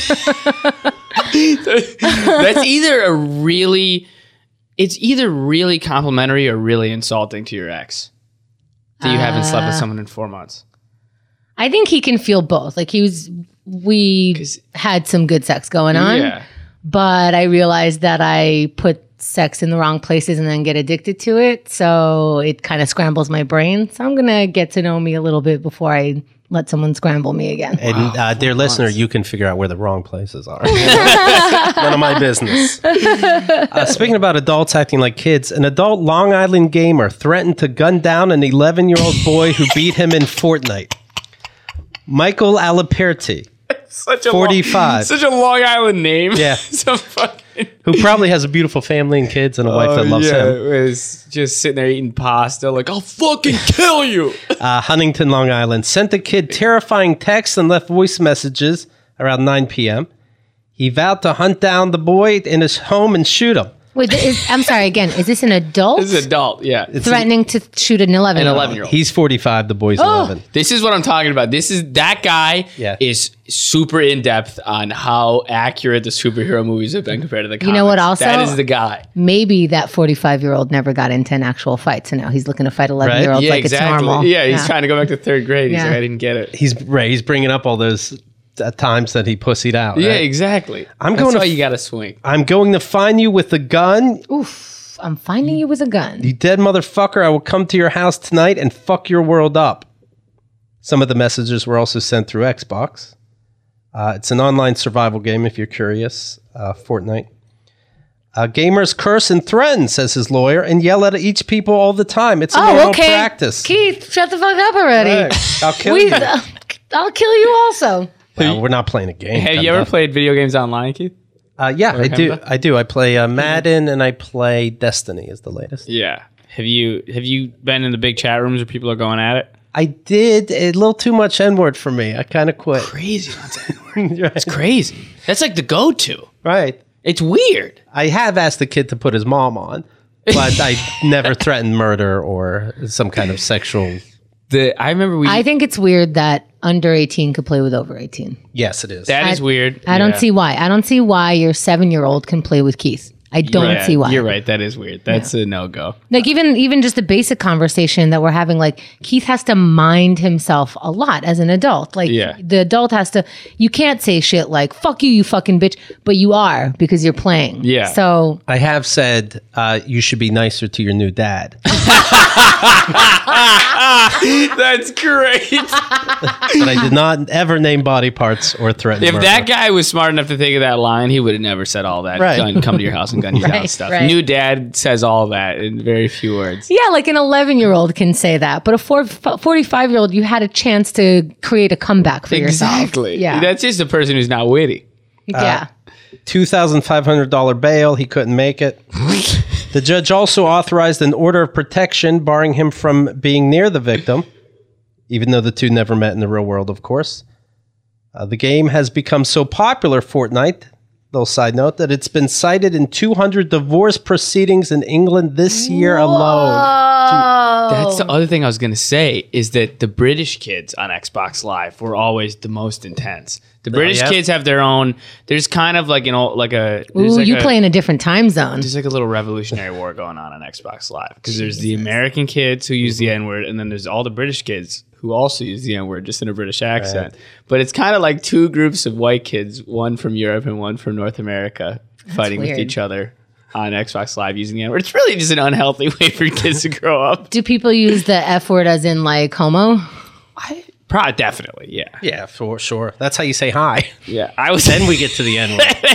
That's either a really, it's either really complimentary or really insulting to your ex that you haven't slept with someone in four months. I think he can feel both. Like he was, we 'Cause- had some good sex going on, Yeah. but I realized that I put sex in the wrong places and then get addicted to it. So it kind of scrambles my brain. So I'm going to get to know me a little bit before I let someone scramble me again. And uh, dear listener, you can figure out where the wrong places are. None of my business. Uh, speaking about adults acting like kids, an adult Long Island gamer threatened to gun down an eleven-year-old boy who beat him in Fortnite. Michael Aliperti, Such a forty-five. Long, such a Long Island name. Yeah. so fucking. who probably has a beautiful family and kids and a wife that loves yeah, him. was just sitting there eating pasta, like, I'll fucking kill you. Uh, Huntington, Long Island, sent the kid terrifying texts and left voice messages around nine p.m. He vowed to hunt down the boy in his home and shoot him. Wait, is, I'm sorry, again, is this an adult This is adult, yeah. It's threatening to shoot an eleven an year old? eleven year old. He's forty-five, the boy's eleven. This is what I'm talking about. This is that guy Yeah. is super in depth on how accurate the superhero movies have been compared to the comics. know what also- That is the guy. Maybe that forty-five year old never got into an actual fight, so now he's looking to fight eleven year olds Yeah, like exactly. it's normal. Yeah, he's trying to go back to third grade. He's Yeah. like, I didn't get it. He's right. He's bringing up all those uh, times that he pussied out. Yeah, right? exactly. I'm That's going to why f- you got to swing. I'm going to find you with a gun. Oof, I'm finding you with a gun. You dead motherfucker. I will come to your house tonight and fuck your world up. Some of the messages were also sent through Xbox. Uh, it's an online survival game if you're curious. Uh, Fortnite. Uh, gamers curse and threaten, says his lawyer, and yell at each people all the time. It's a Oh, normal okay. practice. Keith, shut the fuck up already. Right. I'll kill We, you. uh, I'll kill you also. Well, we're not playing a game. Have kind you ever of. played video games online, Keith? Uh, yeah, I do. Hamza? I do. I play uh, Madden and I play Destiny is the latest. Yeah. Have you have you been in the big chat rooms where people are going at it? I did a little too much N-word for me. I kind of quit. Crazy. That's right. crazy. That's like the go-to. Right. It's weird. I have asked the kid to put his mom on, but I never threatened murder or some kind of sexual. The I remember we. I think it's weird that under eighteen could play with over eighteen. Yes, it is. that is I- weird. I don't Yeah. see why. I don't see why your seven-year-old can play with Keith. I don't Yeah, see why. You're right. That is weird. That's a no go. Like even even just the basic conversation that we're having, like Keith has to mind himself a lot as an adult. Like Yeah. the adult has to. You can't say shit like "fuck you, you fucking bitch," but you are because you're playing. Yeah. So I have said uh, you should be nicer to your new dad. That's great. But I did not ever name body parts or threaten If murder. that guy was smart enough to think of that line, he would have never said all that. Right. Gun, come to your house and gun you down Right, stuff. right. New dad says all that in very few words. yeah, like an eleven-year-old can say that, but a four, forty-five-year-old, you had a chance to create a comeback for yourself. Exactly. Yeah. That's just a person who's not witty. yeah. two thousand five hundred dollars bail. He couldn't make it. The judge also authorized an order of protection barring him from being near the victim, even though the two never met in the real world, of course. Uh, the game has become so popular, Fortnite, little side note, that it's been cited in two hundred divorce proceedings in England this year alone. Oh, That's the other thing I was going to say is that the British kids on Xbox Live were always the most intense. The British yeah? kids have their own. There's kind of like an old, like a. there's Ooh, like you a, play in a different time zone. There's like a little revolutionary war going on on Xbox Live because there's the American kids who use the N word, and then there's all the British kids who also use the N word just in a British accent. But it's kind of like two groups of white kids, one from Europe and one from North America, fighting weird. with each other on Xbox Live using the N word. It's really just an unhealthy way for kids to grow up. Do people use the F word as in like homo? I probably definitely, yeah, Yeah, for sure. That's how you say hi. yeah. I was Then we get to the N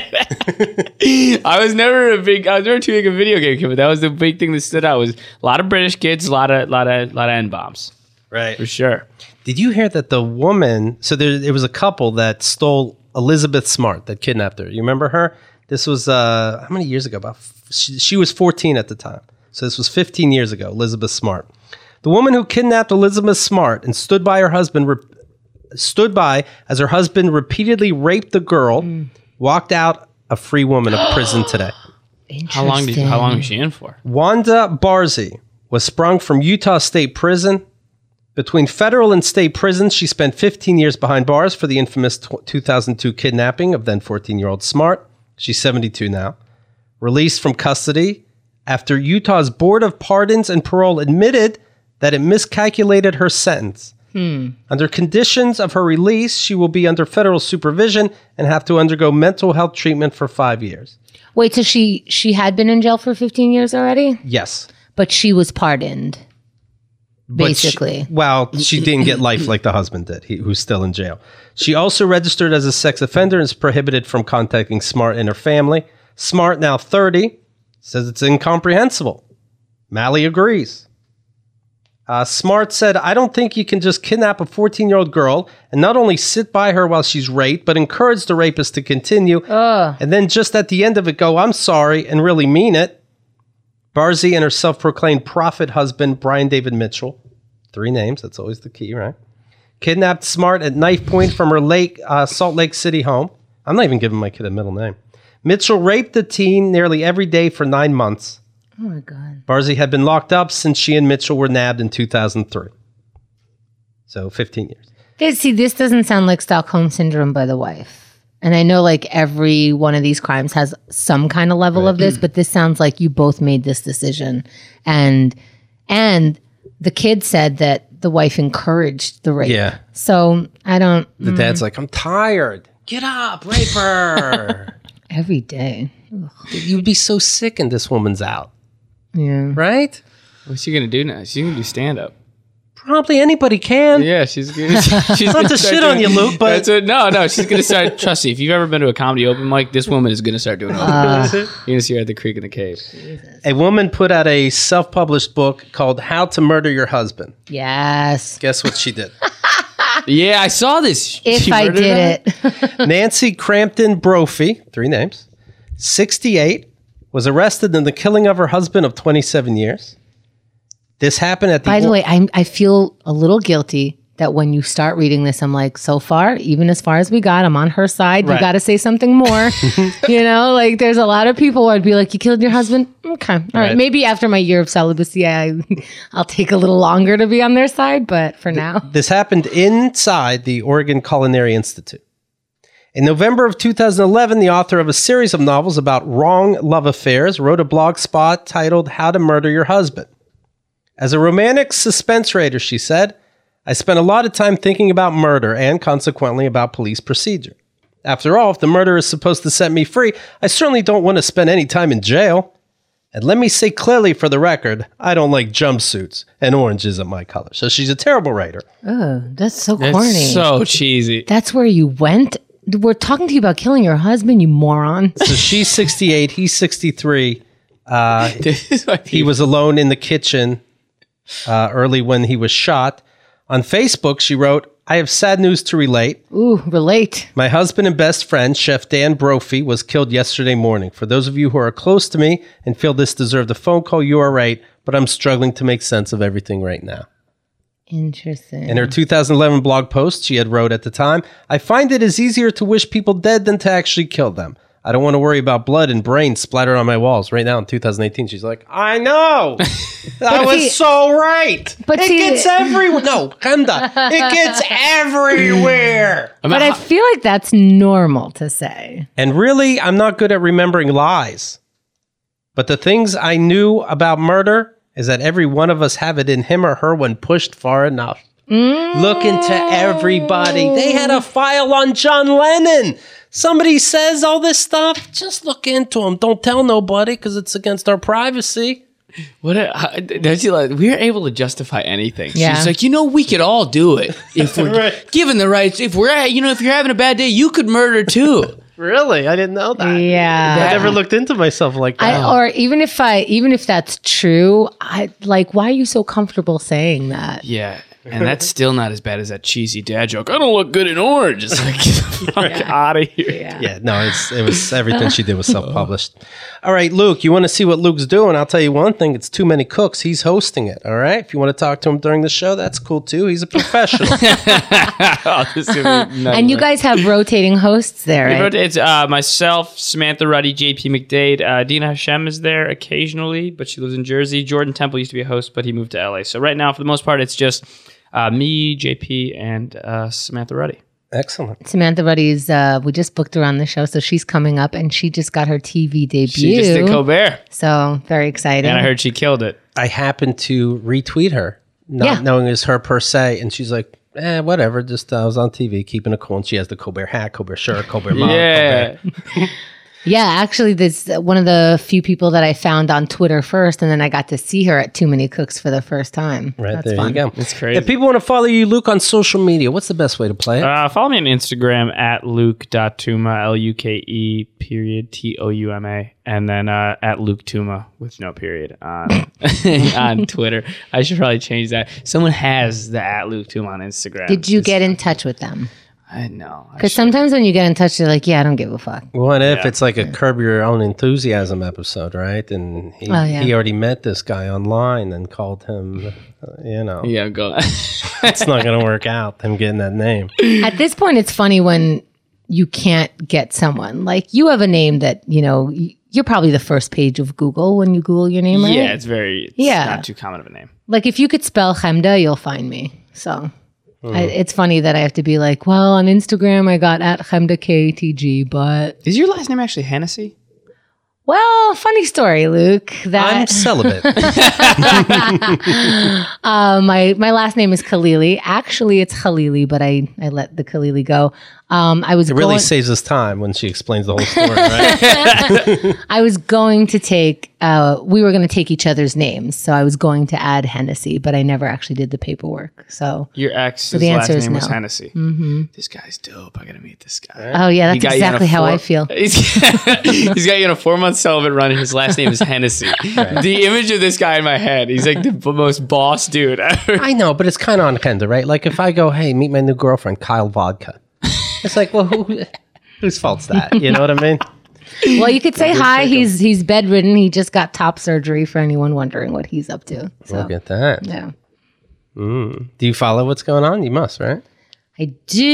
word. I was never a big. I was never too big a video game kid, but that was the big thing that stood out. Was a lot of British kids, a lot of, lot of, lot of N bombs Right. for sure. Did you hear that the woman? So there, it was a couple that stole Elizabeth Smart that kidnapped her. You remember her? This was uh, how many years ago? About f- she, she was fourteen at the time. So this was fifteen years ago. Elizabeth Smart, the woman who kidnapped Elizabeth Smart and stood by her husband, re- stood by as her husband repeatedly raped the girl, walked out a free woman of prison today. How long did? How long was she in for? Wanda Barzy was sprung from Utah State Prison. Between federal and state prisons, she spent fifteen years behind bars for the infamous tw- two thousand two kidnapping of then fourteen-year-old Smart. She's seventy-two now. Released from custody after Utah's Board of Pardons and Parole admitted that it miscalculated her sentence. Under conditions of her release, she will be under federal supervision and have to undergo mental health treatment for five years. Wait, so she she had been in jail for fifteen years already, Yes. but she was pardoned. But she- Basically. well, she didn't get life like the husband did, he, who's still in jail. She also registered as a sex offender and is prohibited from contacting Smart and her family. Smart, now thirty, says it's incomprehensible. Malley agrees. Uh, Smart said, I don't think you can just kidnap a fourteen-year-old girl and not only sit by her while she's raped, but encourage the rapist to continue. And then just at the end of it go, I'm sorry, and really mean it. Barzy and her self-proclaimed prophet husband, Brian David Mitchell, three names, that's always the key, right? Kidnapped Smart at knife point from her Lake uh, Salt Lake City home. I'm not even giving my kid a middle name. Mitchell raped the teen nearly every day for nine months. Oh my God. Barzy had been locked up since she and Mitchell were nabbed in two thousand three. So fifteen years. This, see, this doesn't sound like Stockholm Syndrome by the wife. And I know like every one of these crimes has some kind of level of this, but this sounds like you both made this decision. And and the kid said that the wife encouraged the rape. Yeah. So I don't The dad's like, I'm tired. Get up, rape her. every day. You'd be so sick and this woman's out, Yeah. right? What's she gonna do now? She's gonna do stand up. Probably anybody can. Yeah, she's gonna. She's Not to shit on you, Luke, but That's what- no, no, she's gonna start. Trust me, if you've ever been to a comedy open mic, this woman is gonna start doing. Uh, You're gonna see her at the Creek in the Cave. a woman put out a self-published book called "How to Murder Your Husband." Yes. Guess what she did? Yeah, I saw this. If She I murdered did her? it. Nancy Crampton Brophy, three names, sixty-eight, was arrested in the killing of her husband of twenty-seven years. This happened at the. By the way, I I feel a little guilty that when you start reading this, I'm like, so far, even as far as we got, I'm on her side. Right. You got to say something more. You know, like there's a lot of people who I'd be like, you killed your husband? Okay. All right. Right. Maybe after my year of celibacy, I, I'll take a little longer to be on their side. But for now. This happened inside the Oregon Culinary Institute. In November of two thousand eleven, the author of a series of novels about wrong love affairs wrote a blog spot titled How to Murder Your Husband. As a romantic suspense writer, she said, I spent a lot of time thinking about murder and consequently about police procedure. After all, if the murder is supposed to set me free, I certainly don't want to spend any time in jail. And let me say clearly for the record, I don't like jumpsuits, and orange isn't my color. So she's a terrible writer. Oh, that's so It's corny. so cheesy. That's where you went? We're talking to you about killing your husband, you moron. So she's sixty-eight, he's sixty-three. Uh, This is why he was alone in the kitchen uh, early when he was shot. On Facebook, she wrote, I have sad news to relate. Ooh, relate. My husband and best friend, Chef Dan Brophy, was killed yesterday morning. For those of you who are close to me and feel this deserved a phone call, you are right, but I'm struggling to make sense of everything right now. Interesting. In her two thousand eleven blog post, she had wrote at the time, I find it is easier to wish people dead than to actually kill them. I don't want to worry about blood and brains splattered on my walls. Right now in two thousand eighteen, she's like, I know. I was see- so right. but it see- gets everywhere. No, Kanda. It gets everywhere. But I feel like that's normal to say. And really, I'm not good at remembering lies. But the things I knew about murder is that every one of us have it in him or her when pushed far enough. Mm. Look into everybody. They had a file on John Lennon. Somebody says all this stuff, just look into them. Don't tell nobody because it's against our privacy. What a, how- don't you like, we're able to justify anything. Yeah. She's like, you know, we could all do it if we're Right. given the rights. If we're, you know, if you're having a bad day, you could murder too. Really? I didn't know that. Yeah. I never looked into myself like that. I, or even if I, even if that's true, I like. Why are you so comfortable saying that? Yeah. And that's still not as bad as that cheesy dad joke. I don't look good in orange. It's like, get the fuck out of here. Yeah. Yeah, no, it's, it was everything she did was self-published. All right, Luke, you want to see what Luke's doing? I'll tell you one thing. It's Too Many Cooks. He's hosting it, all right? If you want to talk to him during the show, that's cool, too. He's a professional. Oh, this is gonna be And you guys have rotating hosts there, right? It's uh, myself, Samantha Ruddy, J P McDade. Uh, Dina Hashem is there occasionally, but she lives in Jersey. Jordan Temple used to be a host, but he moved to L A. So right now, for the most part, it's just uh, me, J P, and uh, Samantha Ruddy. Excellent. Samantha Ruddy's, uh, we just booked her on the show, so she's coming up, and she just got her T V debut. She just did Colbert, So very exciting. and I heard she killed it. I happened to retweet her, not Yeah. knowing it was her per se, and she's like, eh, whatever, just uh, I was on T V keeping it cool, and she has the Colbert hat, Colbert shirt, Colbert mug, Yeah. Colbert. Yeah, actually, this uh, one of the few people that I found on Twitter first, and then I got to see her at Too Many Cooks for the first time. Right, That's there fun. you go. It's crazy. If people want to follow you, Luke, on social media, what's the best way to play it? Uh, follow me on Instagram at luke.tuma, L U K E period T O U M A, and then uh, at Luke Tuma with no period on on Twitter. I should probably change that. Someone has the at Luke Tuma on Instagram. Did you It's- get in touch with them? I know. I Because should- sometimes when you get in touch, they're like, yeah, I don't give a fuck. What if Yeah. it's like a Curb Your Own Enthusiasm episode, right? And he, Oh, yeah. he already met this guy online and called him, uh, you know, yeah, go. it's not going to work out, him getting that name. At this point, it's funny when you can't get someone. Like, you have a name that, you know, y- you're probably the first page of Google when you Google your name, right? Yeah, it's very. It's Yeah. not too common of a name. Like, if you could spell Chemda, you'll find me. So I, it's funny that I have to be like, well, on Instagram, I got at Chemda K T G, but, Is your last name actually Hennessy? well, funny story, Luke. That I'm celibate. Uh, my my last name is Khalili. Actually, it's Khalili, but I, I let the Khalili go. Um, I was It really going, saves us time when she explains the whole story, right? I was going to take, uh, we were going to take each other's names. So I was going to add Hennessy, but I never actually did the paperwork. So, Your ex's the last answer is name was no. Hennessy. Mm-hmm. This guy's dope. I gotta meet this guy. oh yeah, He that's got you on a exactly how four- I feel. He's, he's got you on a four month celibate run, and his last name is Hennessy. The image of this guy in my head, he's like the b- most boss dude ever. I know, but it's kind of on Kendra, right? Like if I go, hey, meet my new girlfriend, Kyle Vodka. It's like, well, who, whose fault's that? You know what I mean? Well, you could say hi. He's he's bedridden. He just got top surgery for anyone wondering what he's up to. So, Look at that. yeah. Do you follow what's going on? You must, right? I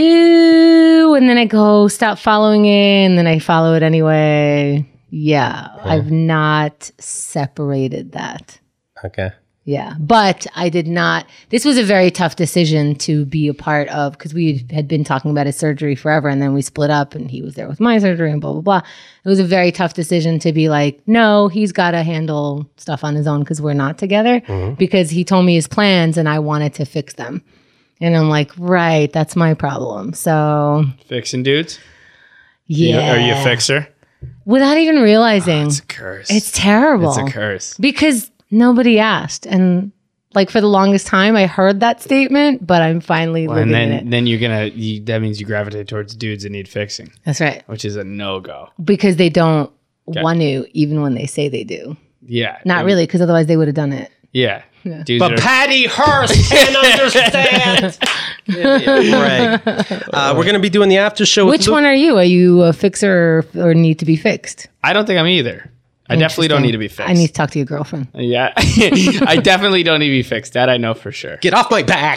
do, and then I go stop following it, and then I follow it anyway. Yeah, I've not separated that. Okay. Yeah, but I did not. This was a very tough decision to be a part of because we had been talking about his surgery forever, and then we split up, and he was there with my surgery, and blah blah blah. It was a very tough decision to be like, no, he's got to handle stuff on his own because we're not together. Because he told me his plans, and I wanted to fix them, and I'm like, right, that's my problem. So Fixing dudes? yeah, Are you a fixer? without even realizing, It's a curse. it's terrible. It's a curse. Because nobody asked. And like for the longest time, I heard that statement, but I'm finally And living in then, it. then you're gonna. You, that means you gravitate towards dudes that need fixing, That's right. which is a no go. Because they don't want to, even when they say they do. Yeah. Not really, because otherwise they would have done it. Yeah. Dudes But are, Patty Hearst can understand. Right. Uh, we're going to be doing the after show. with Which Luke. one are you? Are you a fixer or, or need to be fixed? I don't think I'm either. I definitely don't need to be fixed. I need to talk to your girlfriend. Yeah. I definitely don't need to be fixed. That I know for sure. Get off my back.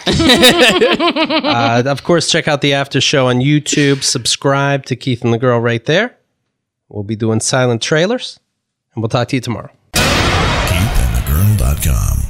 uh, of course, check out the after show on YouTube. Subscribe to Keith and the Girl right there. We'll be doing silent trailers, and we'll talk to you tomorrow. keith and the girl dot com